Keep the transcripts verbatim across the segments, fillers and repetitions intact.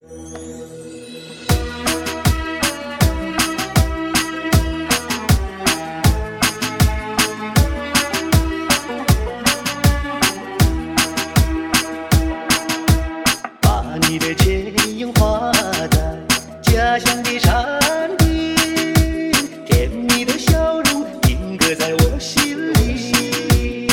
把你的剪影画在家乡的山顶，甜蜜的笑容定格在我心里，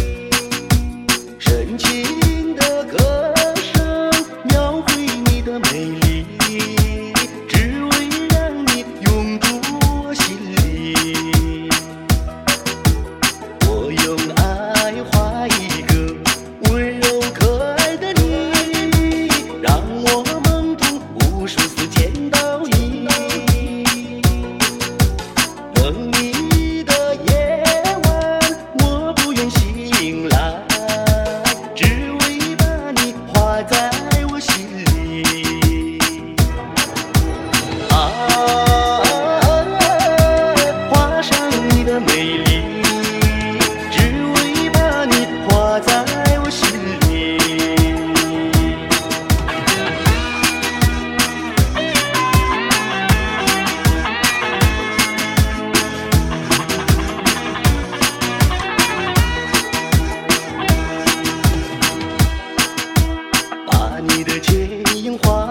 深情的歌声描绘你的美丽，只为让你永驻我心里。我用爱画一个温柔可爱的你，让我梦中无数次见到你。冷你的夜晚，我不愿醒来，只为把你画在我心里。啊，画上你的美丽，只为把你画在我心里。把你的剪影画